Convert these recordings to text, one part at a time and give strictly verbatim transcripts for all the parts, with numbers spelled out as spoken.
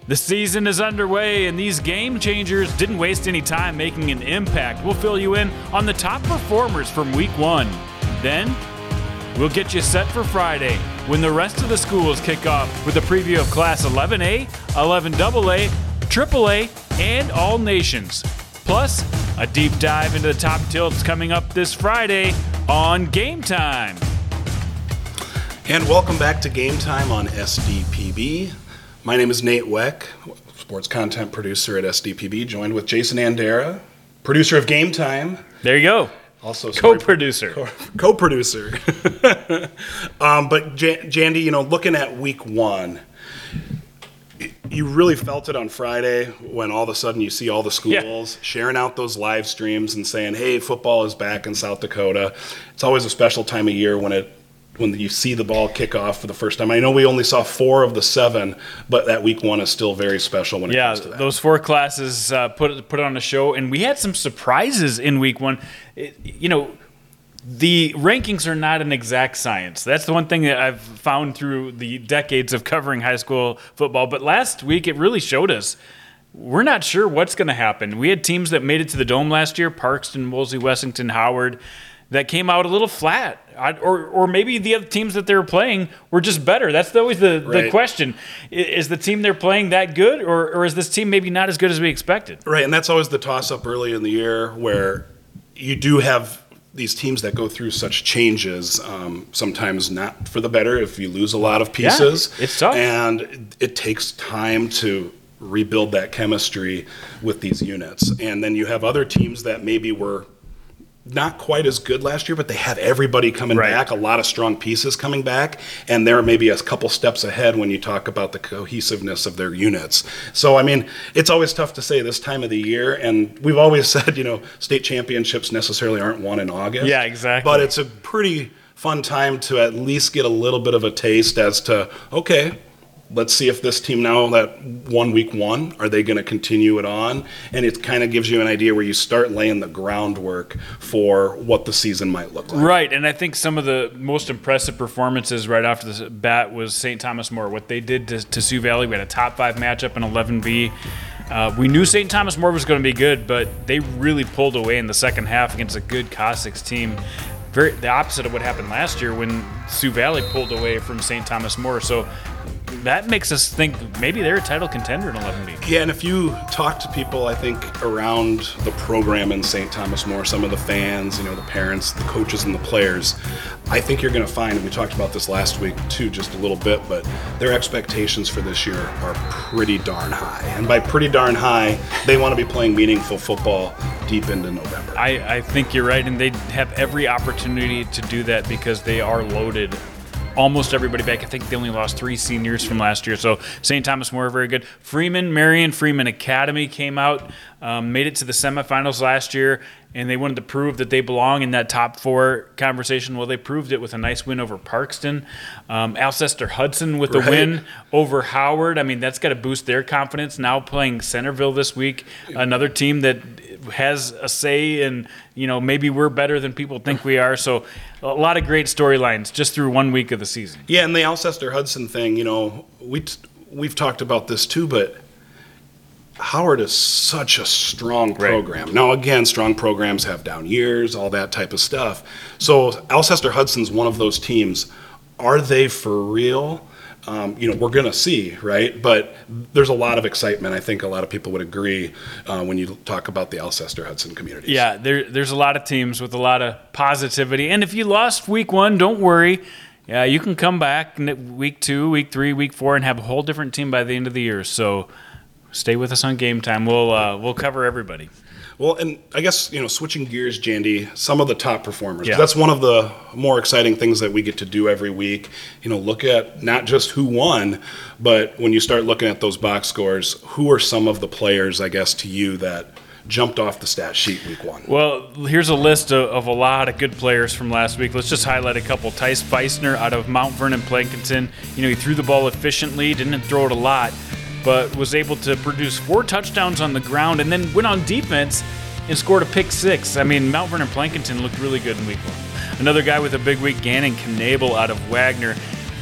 The season is underway, and these game changers didn't waste any time making an impact. We'll fill you in on the top performers from week one. Then, we'll get you set for Friday when the rest of the schools kick off with a preview of Class eleven A, eleven double A, triple A, and All Nations. Plus, a deep dive into the top tilts coming up this Friday on Game Time. And welcome back to Game Time on S D P B. My name is Nate Weck, sports content producer at S D P B, joined with Jason Andera, producer of Game Time. There you go. Also co-producer. Co- co-producer. um, but J- Jandy, you know, looking at week one, you really felt it on Friday when all of a sudden you see all the schools yeah. sharing out those live streams and saying, hey, football is back in South Dakota. It's always a special time of year when it when you see the ball kick off for the first time. I know we only saw four of the seven, but that week one is still very special when it yeah, comes to that. Those four classes uh, put, put on a show, and we had some surprises in week one. It, you know, the rankings are not an exact science. That's the one thing that I've found through the decades of covering high school football. But last week, it really showed us we're not sure what's going to happen. We had teams that made it to the Dome last year, Parkston, Wolsey, Wessington, Howard, that came out a little flat. Or or maybe the other teams that they were playing were just better. That's always the, right. the question. Is the team they're playing that good, or, or is this team maybe not as good as we expected? Right, and that's always the toss-up early in the year where you do have these teams that go through such changes, um, sometimes not for the better if you lose a lot of pieces. Yeah, it's tough. And it takes time to rebuild that chemistry with these units. And then you have other teams that maybe were not quite as good last year, but they have everybody coming right. back, a lot of strong pieces coming back, and they're maybe a couple steps ahead when you talk about the cohesiveness of their units. So, I mean, it's always tough to say this time of the year, and we've always said, you know, state championships necessarily aren't won in August. Yeah, exactly. But it's a pretty fun time to at least get a little bit of a taste as to, okay, let's see if this team now that won week one, are they going to continue it on? And it kind of gives you an idea where you start laying the groundwork for what the season might look like. Right, and I think some of the most impressive performances right after the bat was Saint Thomas More. What they did to, to Sioux Valley, we had a top five matchup in eleven V. Uh, we knew Saint Thomas More was going to be good, but they really pulled away in the second half against a good Cossacks team. Very, the opposite of what happened last year when Sioux Valley pulled away from Saint Thomas More. So that makes us think maybe they're a title contender in eleven V. Yeah, and if you talk to people, I think, around the program in Saint Thomas More, some of the fans, you know, the parents, the coaches, and the players, I think you're going to find, and we talked about this last week too, just a little bit, but their expectations for this year are pretty darn high. And by pretty darn high, they want to be playing meaningful football deep into November. I, I think you're right, and they have every opportunity to do that because they are loaded. Almost everybody back. I think they only lost three seniors from last year. So Saint Thomas More, very good. Freeman, Marion Freeman Academy came out, um, made it to the semifinals last year, and they wanted to prove that they belong in that top four conversation. Well, they proved it with a nice win over Parkston. Um, Alcester Hudson with right. a win over Howard. I mean, that's got to boost their confidence. Now playing Centerville this week, another team that has a say in, you know, maybe we're better than people think we are. So a lot of great storylines just through one week of the season. Yeah, and the Alcester Hudson thing, you know, we t- we've talked about this too, but Howard is such a strong program. Right. Now, again, strong programs have down years, all that type of stuff. So Alcester Hudson's one of those teams. Are they for real? Um, you know, we're going to see, right? But there's a lot of excitement. I think a lot of people would agree uh, when you talk about the Alcester Hudson communities. Yeah, there, there's a lot of teams with a lot of positivity. And if you lost week one, don't worry. Yeah, you can come back week two, week three, week four, and have a whole different team by the end of the year. So stay with us on Game Time. We'll uh, we'll cover everybody. Well, and I guess, you know, switching gears, Jandy, some of the top performers. Yeah. That's one of the more exciting things that we get to do every week. You know, look at not just who won, but when you start looking at those box scores, who are some of the players, I guess, to you that jumped off the stat sheet week one? Well, here's a list of, of a lot of good players from last week. Let's just highlight a couple. Tice Feisner out of Mount Vernon Plankinton. You know, he threw the ball efficiently, didn't throw it a lot, but was able to produce four touchdowns on the ground and then went on defense and scored a pick six. I mean, Mount Vernon Plankinton looked really good in week one. Another guy with a big week, Gannon Knable out of Wagner.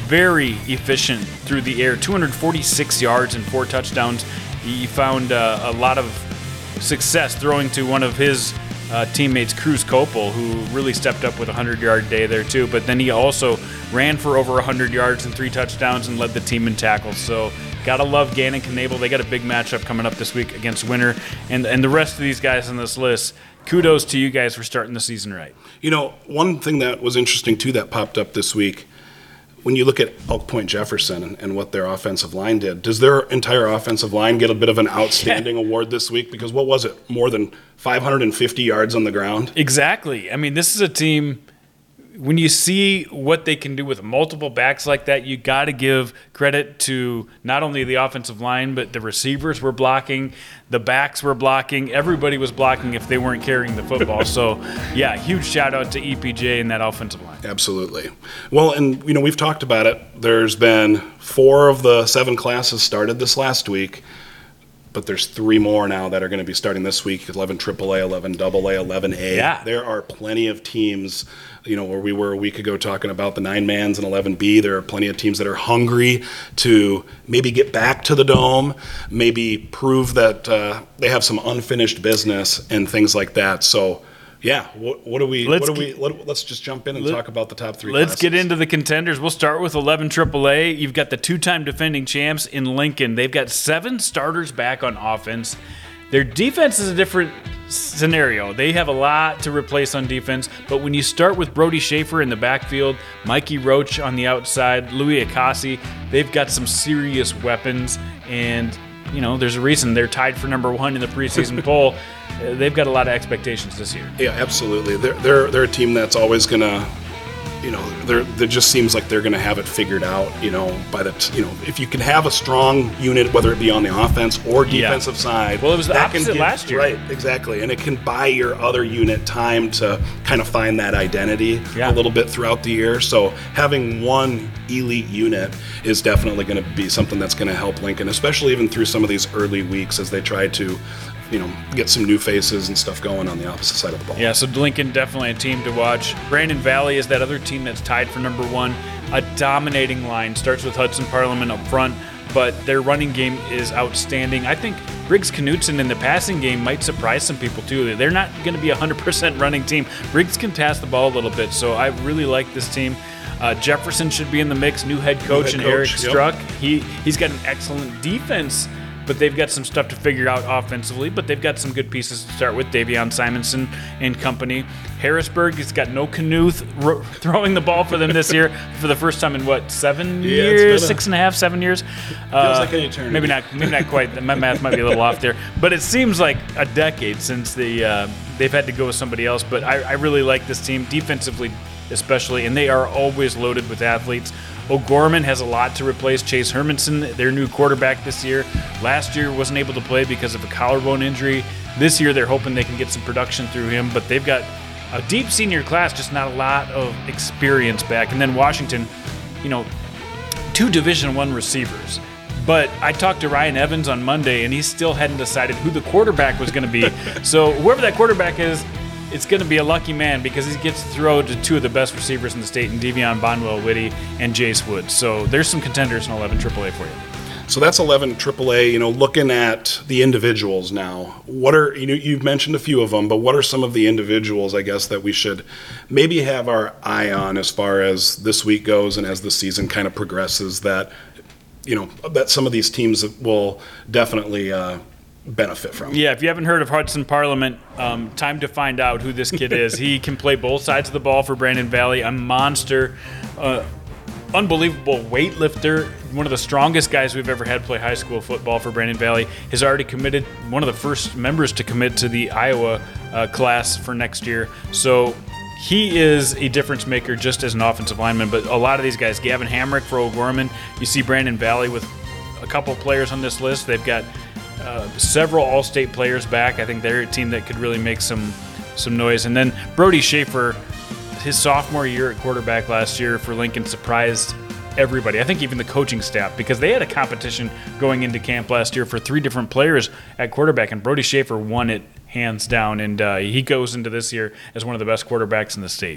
very efficient through the air, two hundred forty-six yards and four touchdowns. He found uh, a lot of success throwing to one of his uh, teammates, Cruz Copel, who really stepped up with a hundred-yard day there too. But then he also ran for over one hundred yards and three touchdowns and led the team in tackles. So gotta love Gannon Knable. They got a big matchup coming up this week against Winter. And, and the rest of these guys on this list, kudos to you guys for starting the season right. You know, one thing that was interesting, too, that popped up this week, when you look at Elk Point Jefferson and, and what their offensive line did, does their entire offensive line get a bit of an outstanding award this week? Because what was it, more than five hundred fifty yards on the ground? Exactly. I mean, this is a team, when you see what they can do with multiple backs like that, you got to give credit to not only the offensive line, but the receivers were blocking, the backs were blocking, everybody was blocking if they weren't carrying the football. So, yeah, huge shout out to E P J and that offensive line. Absolutely. Well, and, you know, we've talked about it. There's been four of the seven classes started this last week, but there's three more now that are going to be starting this week, eleven triple A, eleven double A, eleven A. Yeah. There are plenty of teams, you know, where we were a week ago talking about the nine-mans and eleven B. There are plenty of teams that are hungry to maybe get back to the Dome, maybe prove that uh, they have some unfinished business and things like that. So, yeah, what, what do we? Let's what do we? Let, let's just jump in and let, talk about the top three. Let's classes. get into the contenders. We'll start with eleven triple A. You've got the two-time defending champs in Lincoln. They've got seven starters back on offense. Their defense is a different scenario. They have a lot to replace on defense, but when you start with Brody Schaefer in the backfield, Mikey Roach on the outside, Louis Akasi, they've got some serious weapons, and you know there's a reason they're tied for number one in the preseason poll. They've got a lot of expectations this year. Yeah, absolutely. They're they're they're a team that's always gonna, you know, they're it just seems like they're gonna have it figured out. You know, by the t- you know, if you can have a strong unit, whether it be on the offense or defensive yeah. side. Well, it was the that can opposite give, last year, right? Exactly, and it can buy your other unit time to kind of find that identity yeah. a little bit throughout the year. So having one elite unit is definitely going to be something that's going to help Lincoln, especially even through some of these early weeks as they try to, you know, get some new faces and stuff going on the opposite side of the ball. Yeah, so Lincoln definitely a team to watch. Brandon Valley is that other team that's tied for number one. A dominating line. Starts with Hudson Parliament up front, but their running game is outstanding. I think Briggs Knutson in the passing game might surprise some people too. They're not going to be a one hundred percent running team. Briggs can pass the ball a little bit, so I really like this team. Uh, Jefferson should be in the mix. New head coach New and head Eric coach, Struck. Yep. He, he's got an excellent defense, but they've got some stuff to figure out offensively, but they've got some good pieces to start with. Davion Simonson and company. Harrisburg has got no Knuth ro- throwing the ball for them this year for the first time in, what, seven yeah, years? A, Six and a half, seven years? Feels uh, like an eternity. Maybe not, maybe not quite. My math might be a little off there. But it seems like a decade since the, uh, they've had to go with somebody else. But I, I really like this team, defensively especially, and they are always loaded with athletes. O'Gorman has a lot to replace Chase Hermanson, their new quarterback this year. Last year wasn't able to play because of a collarbone injury. This year they're hoping they can get some production through him, but they've got a deep senior class, just not a lot of experience back. And then Washington, you know, two Division One receivers. But I talked to Ryan Evans on Monday, and he still hadn't decided who the quarterback was going to be. So whoever that quarterback is, it's going to be a lucky man because he gets to throw to two of the best receivers in the state, in Devion Bonwell-Whitty and Jace Woods. So there's some contenders in eleven triple A for you. So that's eleven triple A. You know, looking at the individuals now, what are, you know, you've mentioned a few of them, but what are some of the individuals, I guess, that we should maybe have our eye on as far as this week goes and as the season kind of progresses, that, you know, that some of these teams will definitely uh, benefit from? Yeah, if you haven't heard of Hudson Parliament, um, time to find out who this kid is. He can play both sides of the ball for Brandon Valley, a monster, uh, unbelievable weightlifter, one of the strongest guys we've ever had play high school football for Brandon Valley. Has already committed, one of the first members to commit to the Iowa uh, class for next year. So he is a difference maker just as an offensive lineman, but a lot of these guys, Gavin Hamrick for O'Gorman, you see Brandon Valley with a couple players on this list. They've got uh, several all-state players back. I think they're a team that could really make some some noise. And then Brody Schaefer, his sophomore year at quarterback last year for Lincoln, surprised everybody. I think even the coaching staff, because they had a competition going into camp last year for three different players at quarterback, and Brody Schaefer won it hands down, and uh, he goes into this year as one of the best quarterbacks in the state.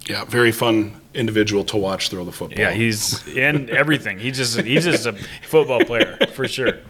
Yeah, very fun individual to watch throw the football. Yeah, he's in everything. He just he's just a football player for sure.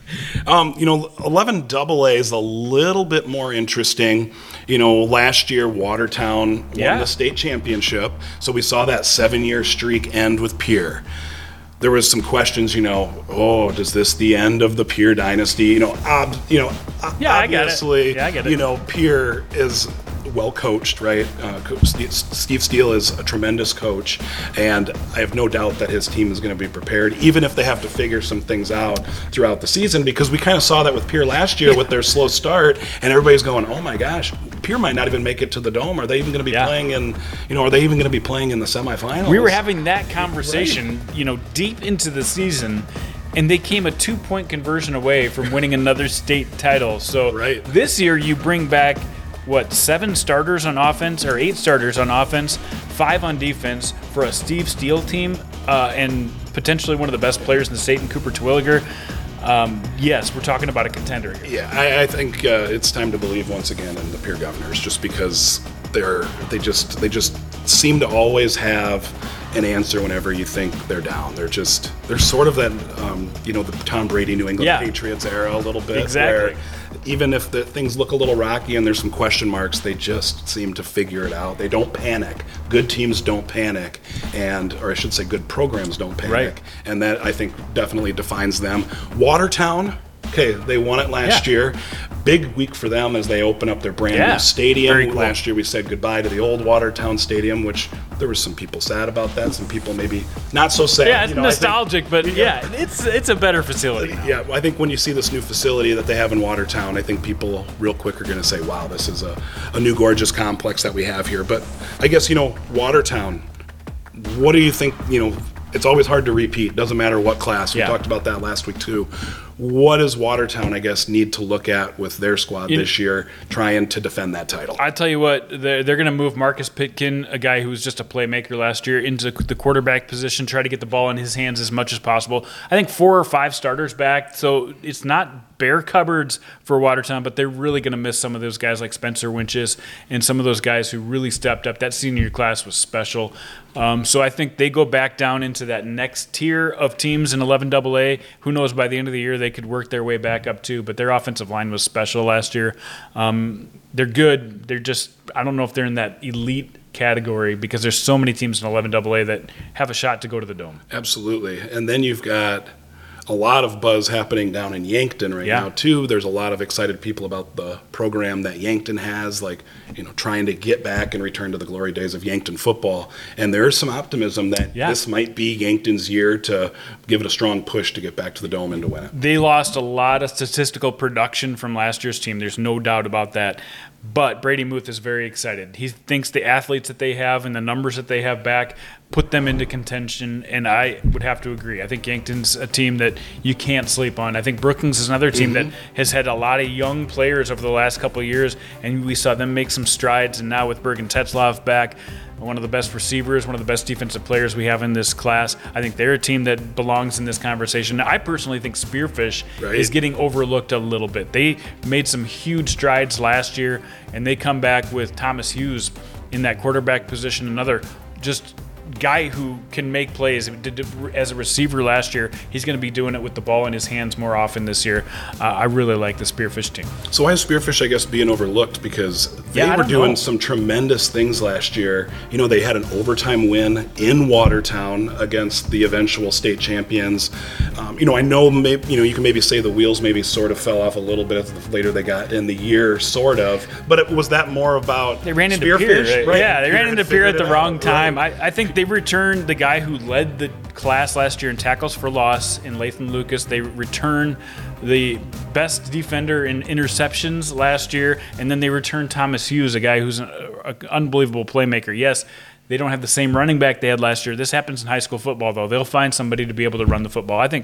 Um, you know, eleven double A is a little bit more interesting. You know, last year Watertown won Yeah. the state championship, so we saw that seven-year streak end with Pierre. There was some questions, you know, oh, does this the end of the Pierre dynasty? You know, ob- you know, Yeah, I get it. obviously, Yeah, I get it. you know, Pierre is well coached, right? Uh, Co- Steve Steve Steele is a tremendous coach, and I have no doubt that his team is going to be prepared, even if they have to figure some things out throughout the season. Because we kind of saw that with Pierre last year with their slow start, and everybody's going, "Oh my gosh, Pierre might not even make it to the Dome. Are they even going to be Yeah. playing in? You know, are they even going to be playing in the semifinals?" We were having that conversation, you know, deep into the season, and they came a two-point conversion away from winning another state title. So Right. this year you bring back, what, seven starters on offense, or eight starters on offense, five on defense for a Steve Steele team, uh, and potentially one of the best players in the state in Cooper Terwilliger. Um, yes, we're talking about a contender here. Yeah, I, I think uh, it's time to believe once again in the Pierre Governors, just because they're they just they just seem to always have an answer whenever you think they're down. They're just they're sort of that um, you know, the Tom Brady New England Yeah. Patriots era a little bit, Exactly. where even if the things look a little rocky and there's some question marks, they just seem to figure it out. They don't panic. Good teams don't panic, and or I should say, good programs don't panic, Right. and that I think definitely defines them. Watertown. Okay, they won it last Yeah. year. Big week for them as they open up their brand Yeah, new stadium. very cool. Last year we said goodbye to the old Watertown Stadium, which there were some people sad about that, some people maybe not so sad. Yeah, it's You know, I think- nostalgic, but yeah, it's it's a better facility now. yeah, I think when you see this new facility that they have in Watertown, I think people real quick are going to say, wow, this is a, a new gorgeous complex that we have here. But I guess, you know, Watertown, what do you think, you know, it's always hard to repeat. Doesn't matter what class. We Yeah. talked about that last week too. What does Watertown, I guess, need to look at with their squad You- this year trying to defend that title? I tell you what, they're, they're going to move Marcus Pitkin, a guy who was just a playmaker last year, into the quarterback position, try to get the ball in his hands as much as possible. I think four or five starters back, so it's not bare cupboards for Watertown, but they're really going to miss some of those guys like Spencer Winches and some of those guys who really stepped up. That senior class was special. Um, so I think they go back down into that next tier of teams in eleven double A. Who knows, by the end of the year, they could work their way back up too, but their offensive line was special last year. Um, they're good. They're just, I don't know if they're in that elite category because there's so many teams in eleven double A that have a shot to go to the Dome. Absolutely. And then you've got a lot of buzz happening down in Yankton right Yeah. now too. There's a lot of excited people about the program that Yankton has, like, you know, trying to get back and return to the glory days of Yankton football. And there's some optimism that Yeah. this might be Yankton's year to give it a strong push to get back to the Dome and to win it. They lost a lot of statistical production from last year's team. There's no doubt about that. But Brady Muth is very excited. He thinks the athletes that they have and the numbers that they have back put them into contention, and I would have to agree. I think Yankton's a team that you can't sleep on. I think Brookings is another team that has had a lot of young players over the last couple of years, and we saw them make some strides. And now with Bergen Tetzlaff back, one of the best receivers, one of the best defensive players we have in this class, I think they're a team that belongs in this conversation. I personally think Spearfish Right. is getting overlooked a little bit. They made some huge strides last year, and they come back with Thomas Hughes in that quarterback position, another just guy who can make plays. Did as a receiver last year, he's going to be doing it with the ball in his hands more often this year. Uh, I really like the Spearfish team. So why is Spearfish, I guess, being overlooked? Because they Yeah, I were don't doing know. some tremendous things last year. You know, they had an overtime win in Watertown against the eventual state champions. Um, you know, I know, maybe, you know, you can maybe say the wheels maybe sort of fell off a little bit the later they got in the year, sort of. But it, was that more about They ran into Spearfish? Pierre. Right? Right. Yeah, they Pierre ran had into Pierre at figured the it wrong out. time. Right. I, I think they returned the guy who led the class last year in tackles for loss in Lathan Lucas. They returned the best defender in interceptions last year, and then they returned Thomas Hughes, a guy who's an unbelievable playmaker. Yes, they don't have the same running back they had last year. This happens in high school football, though. They'll find somebody to be able to run the football. I think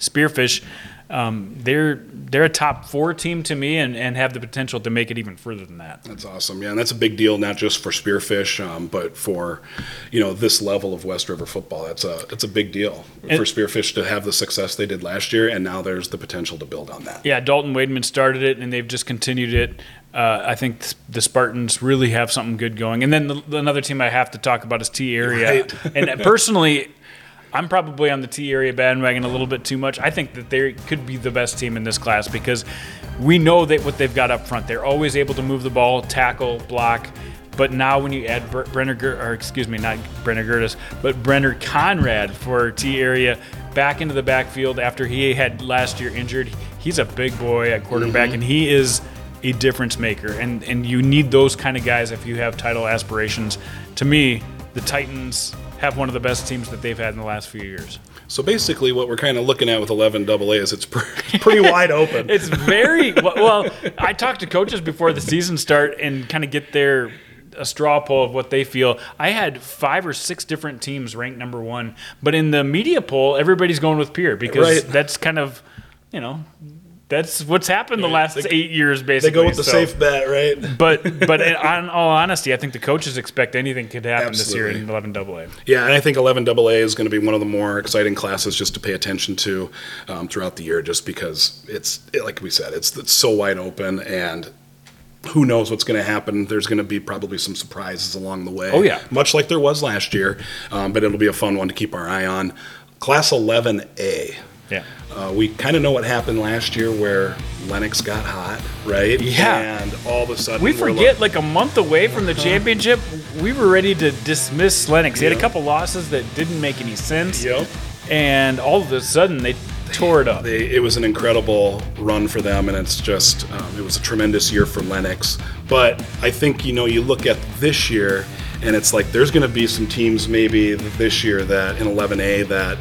Spearfish. Um, they're they're a top four team to me, and, and have the potential to make it even further than that. That's awesome, yeah, and that's a big deal, not just for Spearfish, um, but for, you know, this level of West River football. That's a it's a big deal and, for Spearfish to have the success they did last year, and now there's the potential to build on that. Yeah, Dalton Wademan started it, and they've just continued it. Uh, I think the Spartans really have something good going. And then the, another team I have to talk about is T Area, right. And personally, I'm probably on the T Area bandwagon a little bit too much. I think that they could be the best team in this class because we know that what they've got up front. They're always able to move the ball, tackle, block. But now when you add Bre- Brenner, Ger- or excuse me, not Brenner Gertis, but Brenner Conrad for T Area back into the backfield after he had last year injured, he's a big boy at quarterback, mm-hmm. and he is a difference maker. And and you need those kind of guys if you have title aspirations. To me, the Titans have one of the best teams that they've had in the last few years. So basically what we're kind of looking at with eleven double A is it's pretty, pretty wide open. It's very – well, I talked to coaches before the season start and kind of get their a straw poll of what they feel. I had five or six different teams ranked number one, but in the media poll, everybody's going with Pierre because right. that's kind of, you know – that's what's happened the last they, eight years, basically. They go with the so. safe bet, right? But but in all honesty, I think the coaches expect anything could happen Absolutely. this year in eleven double A. Yeah, and I think eleven double A is going to be one of the more exciting classes just to pay attention to um, throughout the year, just because it's, it, like we said, it's, it's so wide open, and who knows what's going to happen. There's going to be probably some surprises along the way. Oh, yeah. Much like there was last year, um, but it'll be a fun one to keep our eye on. Class eleven A. Yeah. Uh, we kind of know what happened last year where Lennox got hot, right? Yeah. And all of a sudden we we're forget like, like a month away from the championship, we were ready to dismiss Lennox. They yep. had a couple losses that didn't make any sense. Yep. And all of a sudden they tore it up. They, it was an incredible run for them, and it's just um, it was a tremendous year for Lennox. But I think, you know, you look at this year, and it's like there's going to be some teams maybe this year that in eleven A that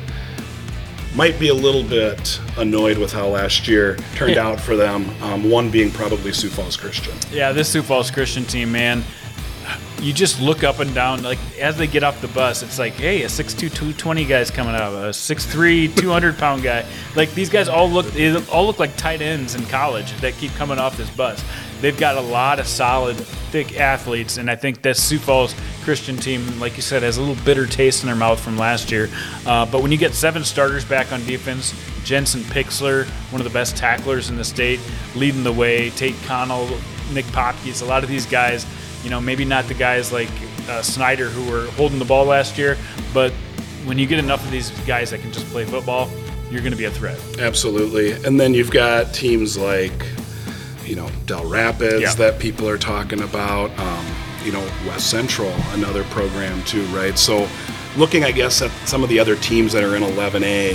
might be a little bit annoyed with how last year turned yeah. out for them, um, one being probably Sioux Falls Christian. Yeah, this Sioux Falls Christian team, man, you just look up and down. Like, as they get off the bus, it's like, hey, a six two, two twenty guy's coming out, a six three, two hundred pound guy. Like, these guys all look they all look like tight ends in college that keep coming off this bus. They've got a lot of solid, thick athletes, and I think this Sioux Falls Christian team, like you said, has a little bitter taste in their mouth from last year. Uh, but when you get seven starters back on defense, Jensen Pixler, one of the best tacklers in the state, leading the way, Tate Connell, Nick Popkes, a lot of these guys, you know, maybe not the guys like uh, Snyder who were holding the ball last year, but when you get enough of these guys that can just play football, you're going to be a threat. Absolutely. And then you've got teams like, you know, Del Rapids yeah. that people are talking about, um, you know, West Central, another program too, right? So looking, I guess, at some of the other teams that are in eleven A,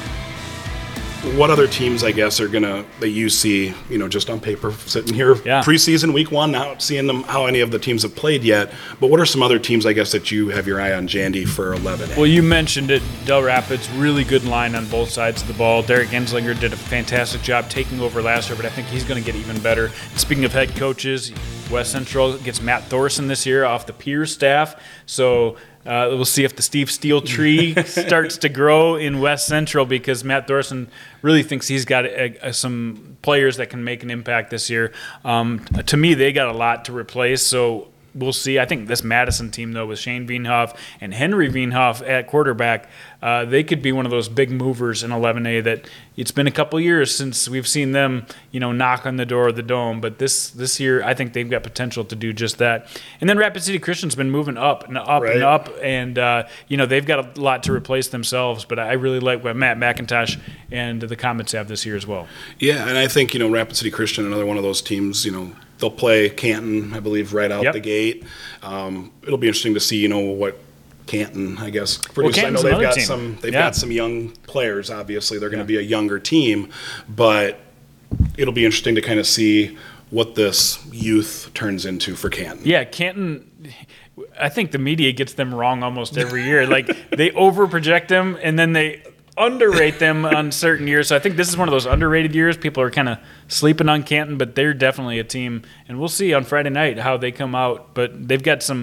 what other teams, I guess, are going to, that you see, you know, just on paper sitting here, yeah. preseason week one, not seeing them how any of the teams have played yet, but what are some other teams, I guess, that you have your eye on, Jandy, for eleven A? Well, you mentioned it, Del Rapids, really good line on both sides of the ball. Derek Genslinger did a fantastic job taking over last year, but I think he's going to get even better. Speaking of head coaches, West Central gets Matt Thorson this year off the Pierce staff, so Uh, we'll see if the Steve Steele tree starts to grow in West Central, because Matt Thorson really thinks he's got a, a, some players that can make an impact this year. Um, to me, they got a lot to replace, so we'll see. I think this Madison team, though, with Shane Veenhoff and Henry Veenhoff at quarterback, uh, they could be one of those big movers in eleven A that it's been a couple years since we've seen them, you know, knock on the door of the Dome. But this this year, I think they've got potential to do just that. And then Rapid City Christian's been moving up and up right. and up, and, uh, you know, they've got a lot to replace themselves. But I really like what Matt McIntosh and the Comets have this year as well. Yeah, and I think, you know, Rapid City Christian, another one of those teams, you know, they'll play Canton, I believe, right out yep. the gate. Um, it'll be interesting to see, you know, what Canton, I guess, produces. Well, I know they've got team. some. They've yeah. got some young players. Obviously, they're going to yeah. be a younger team, but it'll be interesting to kind of see what this youth turns into for Canton. Yeah, Canton. I think the media gets them wrong almost every year. Like, they overproject them, and then they underrate them on certain years. So I think this is one of those underrated years. People are kind of sleeping on Canton, but they're definitely a team, and we'll see on Friday night how they come out. But they've got some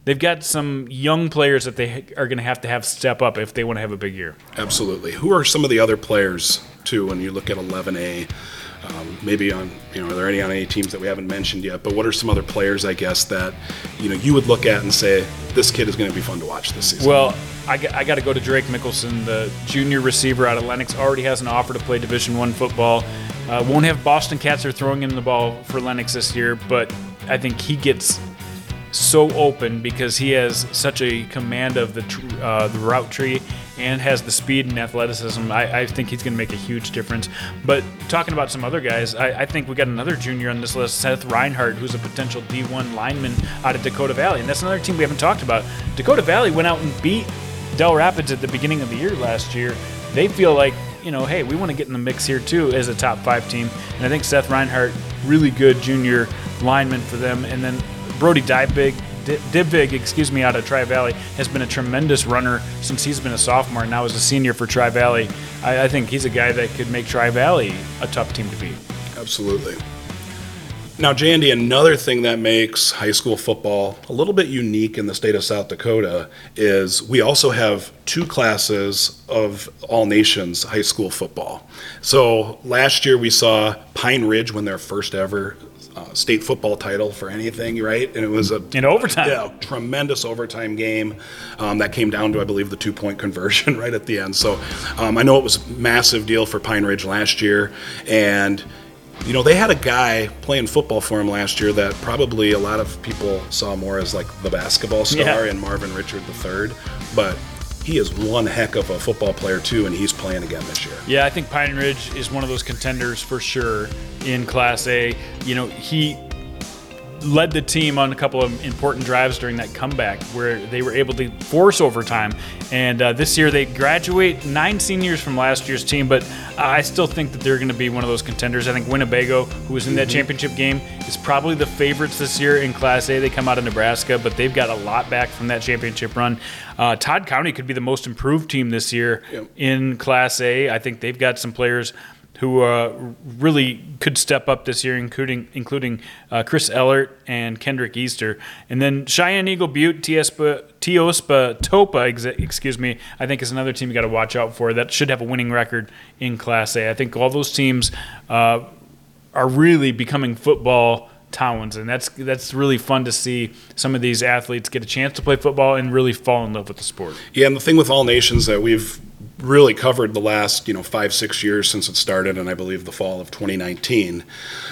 they've got some young players that they are going to have to have step up if they want to have a big year. Absolutely. Who are some of the other players, too, when you look at eleven A? Um, maybe on, you know, are there any on any teams that we haven't mentioned yet? But what are some other players, I guess, that, you know, you would look at and say, this kid is going to be fun to watch this season? Well, I, I got to go to Drake Mickelson, the junior receiver out of Lennox. Already has an offer to play Division One football. Uh, won't have Boston Catzer throwing him the ball for Lennox this year, but I think he gets so open because he has such a command of the tr- uh, the route tree and has the speed and athleticism. I, I think he's going to make a huge difference. But talking about some other guys, I, I think we got another junior on this list, Seth Reinhardt, who's a potential D one lineman out of Dakota Valley. And that's another team we haven't talked about. Dakota Valley went out and beat Del Rapids at the beginning of the year last year. They feel like, you know, hey, we want to get in the mix here too as a top five team. And I think Seth Reinhardt, really good junior lineman for them. And then Brody Dybvig, Dibvig, excuse me, out of Tri-Valley, has been a tremendous runner since he's been a sophomore and now is a senior for Tri-Valley. I, I think he's a guy that could make Tri-Valley a tough team to beat. Absolutely. Now, Jandy, another thing that makes high school football a little bit unique in the state of South Dakota is we also have two classes of all nations high school football. So last year we saw Pine Ridge win their first ever Uh, state football title for anything, right? And it was a in overtime, yeah, tremendous overtime game um, that came down to, I believe, the two-point conversion right at the end. So um, I know it was a massive deal for Pine Ridge last year, and you know they had a guy playing football for him last year that probably a lot of people saw more as like the basketball star yeah. in Marvin Richard the third, but he is one heck of a football player too, and he's playing again this year. Yeah, I think Pine Ridge is one of those contenders for sure in Class A. You know, he led the team on a couple of important drives during that comeback where they were able to force overtime. And uh, this year they graduate nine seniors from last year's team, but uh, I still think that they're going to be one of those contenders. I think Winnebago, who was in that mm-hmm. championship game, is probably the favorites this year in Class A. They come out of Nebraska, but they've got a lot back from that championship run. Uh, Todd County could be the most improved team this year yep. in Class A. I think they've got some players who uh, really could step up this year, including including uh, Chris Ellert and Kendrick Easter. And then Cheyenne Eagle Butte, Tiospa, Tiospa Topa, ex- excuse me, I think is another team you got to watch out for that should have a winning record in Class A. I think all those teams uh, are really becoming football towns, and that's that's really fun to see some of these athletes get a chance to play football and really fall in love with the sport. Yeah, and the thing with All Nations that we've really covered the last, you know, five, six years since it started, and I believe the fall of twenty nineteen,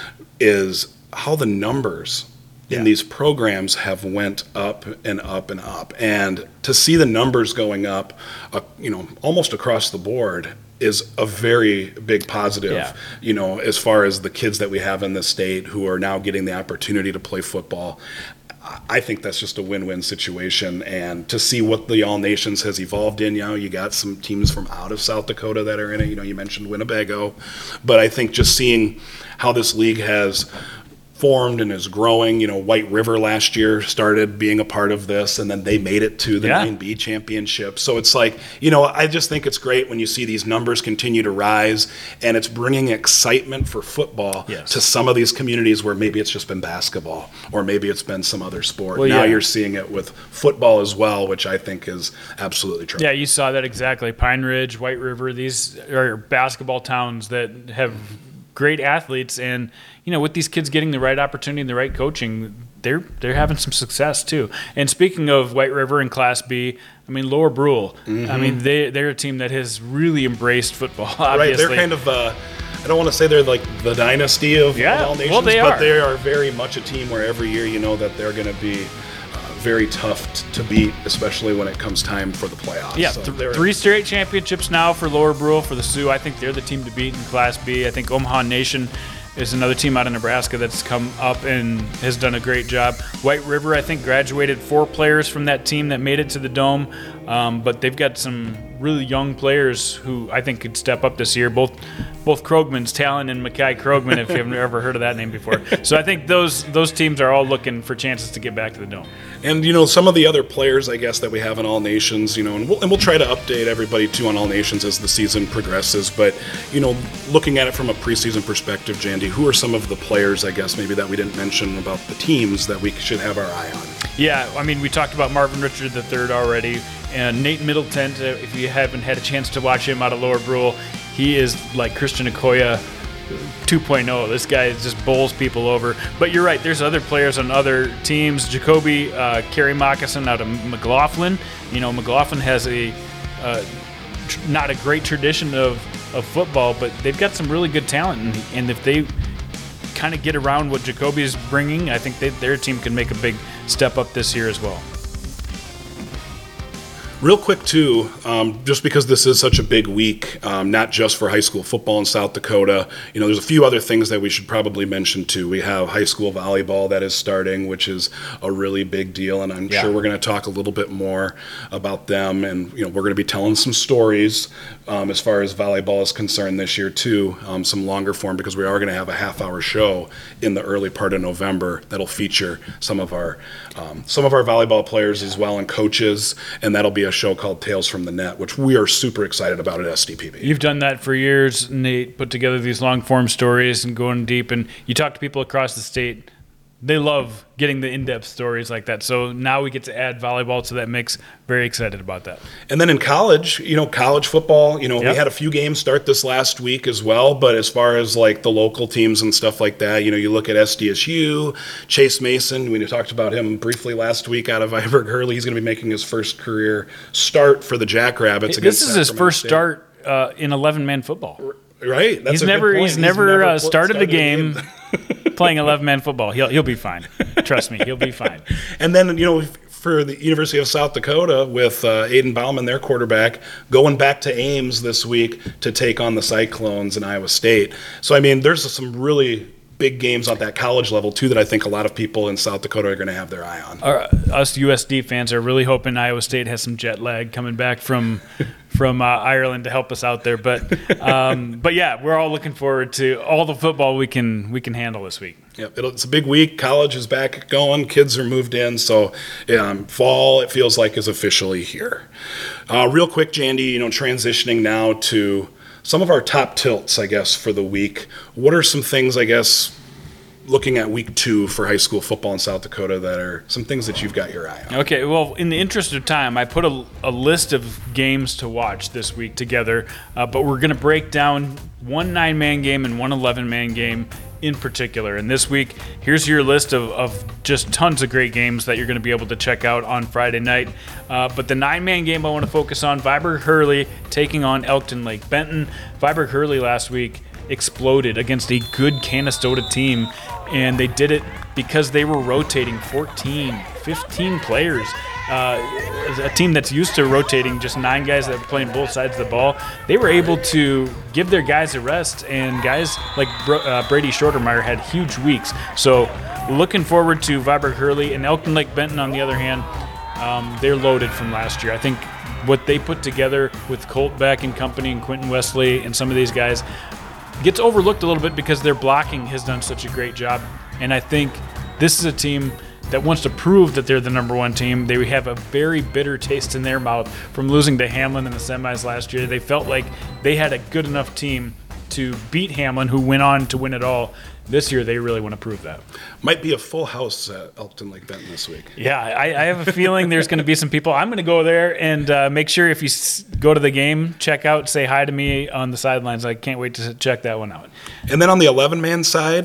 is how the numbers in yeah. these programs have went up and up and up. And to see the numbers going up, uh, you know, almost across the board is a very big positive, yeah. you know, as far as the kids that we have in the state who are now getting the opportunity to play football. I think that's just a win-win situation, and to see what the All Nations has evolved in, you know, you got some teams from out of South Dakota that are in it. You know, you mentioned Winnebago, but I think just seeing how this league has formed and is growing. You know, White River last year started being a part of this, and then they made it to the yeah. nine B championship. So it's like, you know, I just think it's great when you see these numbers continue to rise, and it's bringing excitement for football yes. to some of these communities where maybe it's just been basketball or maybe it's been some other sport. Well, now yeah. you're seeing it with football as well, which I think is absolutely true. Yeah, you saw that exactly. Pine Ridge, White River, these are basketball towns that have great athletes, and you know, with these kids getting the right opportunity and the right coaching, they're they're having some success too. And speaking of White River in Class B, I mean Lower Brule. Mm-hmm. I mean they they're a team that has really embraced football. Obviously. Right, they're kind of. Uh, I don't want to say they're like the dynasty of, yeah, of All Nations, well, they but are. they are very much a team where every year you know that they're going to be uh, very tough t- to beat, especially when it comes time for the playoffs. Yeah, so th- three straight championships now for Lower Brule. For the Sioux, I think they're the team to beat in Class B. I think Omaha Nation is another team out of Nebraska that's come up and has done a great job. White River, I think, graduated four players from that team that made it to the Dome, um, but they've got some really young players who I think could step up this year. Both both Krogmans, Talon and Mackay Krogman, if you've ever heard of that name before. So I think those those teams are all looking for chances to get back to the Dome. And, you know, some of the other players, I guess, that we have in All Nations, you know, and we'll, and we'll try to update everybody, too, on All Nations as the season progresses. But, you know, looking at it from a preseason perspective, Jandy, who are some of the players, I guess, maybe that we didn't mention about the teams that we should have our eye on? Yeah, I mean, we talked about Marvin Richard the third already. And Nate Middleton, if you haven't had a chance to watch him out of Lower Brule, he is like Christian Okoye two point oh. This guy just bowls people over. But you're right, there's other players on other teams. Jacoby uh, Carey Moccasin out of McLaughlin. You know, McLaughlin has a uh, tr- not a great tradition of, of football, but they've got some really good talent. And, and if they kind of get around what Jacoby is bringing, I think they, their team can make a big step up this year as well. Real quick, too, um, just because this is such a big week, um, not just for high school football in South Dakota, you know, there's a few other things that we should probably mention, too. We have high school volleyball that is starting, which is a really big deal, and I'm yeah. sure we're going to talk a little bit more about them. And, you know, we're going to be telling some stories um, as far as volleyball is concerned this year, too, um, some longer form, because we are going to have a half-hour show in the early part of November that'll feature some of our um, some of our volleyball players as well and coaches, and that'll be a show called Tales from the Net, which we are super excited about at S D P B. You've done that for years, Nate, put together these long-form stories and going deep, and you talk to people across the state. They love getting the in-depth stories like that. So now we get to add volleyball to that mix. Very excited about that. And then in college, you know, college football, you know, yep. we had a few games start this last week as well. But as far as like the local teams and stuff like that, you know, you look at S D S U, Chase Mason. We talked about him briefly last week out of Viborg Hurley. He's going to be making his first career start for the Jackrabbits. This is his first State. start uh, in eleven-man football. Right. That's he's, a never, good point. he's never He's never uh, started, started a game. game. Playing eleven-man football. He'll he'll be fine. Trust me, he'll be fine. And then, you know, for the University of South Dakota with uh, Aiden Bauman, their quarterback, going back to Ames this week to take on the Cyclones in Iowa State. So, I mean, there's some really big games on that college level, too, that I think a lot of people in South Dakota are going to have their eye on. Our, us U S D fans are really hoping Iowa State has some jet lag coming back from from uh, Ireland to help us out there. But, um, but yeah, we're all looking forward to all the football we can we can handle this week. Yep, it's a big week. College is back going. Kids are moved in. So um, fall, it feels like, is officially here. Uh, real quick, Jandy, you know, transitioning now to some of our top tilts, I guess, for the week. What are some things, I guess, looking at week two for high school football in South Dakota that are some things that you've got your eye on? Okay, well, in the interest of time, I put a, a list of games to watch this week together, uh, but we're going to break down one nine-man game and one eleven-man game in particular. And this week, here's your list of, of just tons of great games that you're going to be able to check out on Friday night. Uh, but the nine-man game I want to focus on, Viborg Hurley taking on Elkton Lake Benton. Viborg Hurley last week exploded against a good Canastota team, and they did it because they were rotating fourteen, fifteen players. Uh, a team that's used to rotating just nine guys that are playing both sides of the ball, they were able to give their guys a rest, and guys like uh, Brady Shortermeyer had huge weeks. So looking forward to Viborg Hurley. And Elkton Lake Benton, on the other hand, um, they're loaded from last year. I think what they put together with Colt Beck and company and Quentin Wesley and some of these guys gets overlooked a little bit because their blocking has done such a great job. And I think this is a team that wants to prove that they're the number one team. They have a very bitter taste in their mouth from losing to Hamlin in the semis last year. They felt like they had a good enough team to beat Hamlin, who went on to win it all. This year, they really want to prove that. Might be a full house at Elkton Lake Benton this week. Yeah, I, I have a feeling there's going to be some people. I'm going to go there and uh, make sure if you s- go to the game, check out, say hi to me on the sidelines. I can't wait to check that one out. And then on the eleven-man side,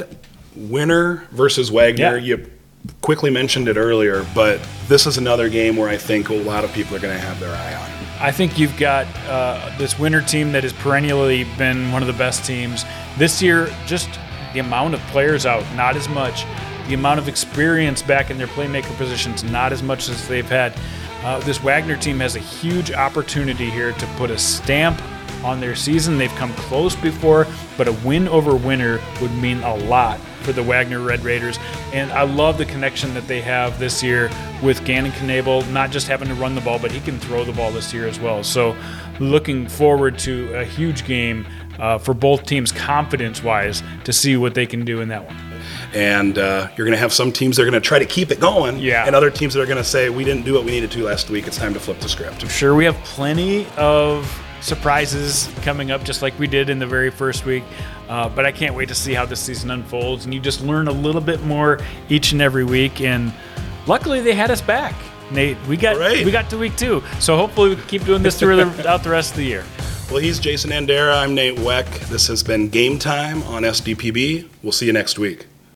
Winner versus Wagner. Yeah. You quickly mentioned it earlier, but this is another game where I think a lot of people are going to have their eye on. I think you've got uh, this Winner team that has perennially been one of the best teams. This year, just the amount of players out, not as much. The amount of experience back in their playmaker positions, not as much as they've had. Uh, this Wagner team has a huge opportunity here to put a stamp on their season. They've come close before, but a win over Winter would mean a lot for the Wagner Red Raiders. And I love the connection that they have this year with Gannon Knable, not just having to run the ball, but he can throw the ball this year as well. So looking forward to a huge game uh, for both teams confidence-wise to see what they can do in that one. And uh, you're going to have some teams that are going to try to keep it going, yeah. and other teams that are going to say, we didn't do what we needed to last week. It's time to flip the script. I'm sure we have plenty of surprises coming up, just like we did in the very first week. Uh, but I can't wait to see how this season unfolds. And you just learn a little bit more each and every week. And luckily, they had us back, Nate. We got right. we got to week two. So hopefully, we can keep doing this throughout the rest of the year. Well, he's Jason Andera. I'm Nate Weck. This has been Game Time on S D P B. We'll see you next week.